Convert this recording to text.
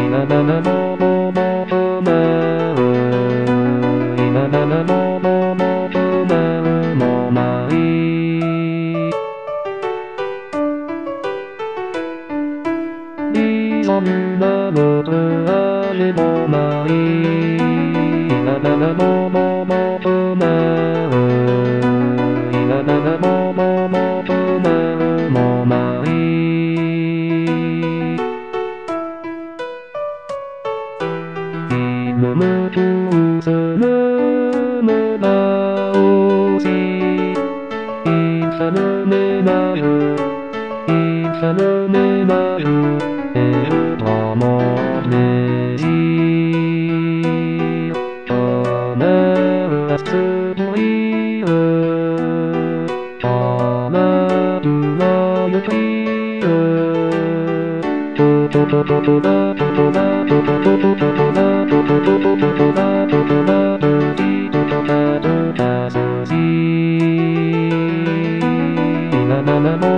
なななもももとなういなななもももとなうもないそんなことあれもないなななもももとなういなななもももとなうもないむむくすむむなおしいさぬめなゆいさぬめなゆえるともねしとなうすといるとなうのゆきゆととととだととだとととととだとととととだととだとじととだとだすじなななも